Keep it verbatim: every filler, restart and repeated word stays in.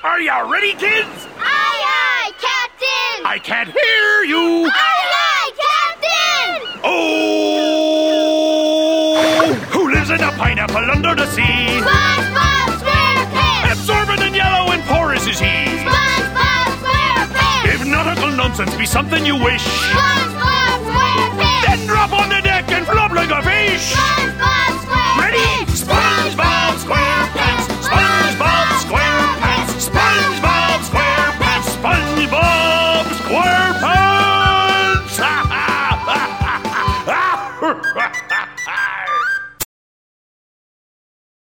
Are you ready, kids? Aye, aye, Captain! I can't hear you! Aye, aye, Captain! Oh! Who lives in a pineapple under the sea? SpongeBob SquarePants! Absorbent and yellow and porous is he. SpongeBob SquarePants! If nautical nonsense be something you wish, SpongeBob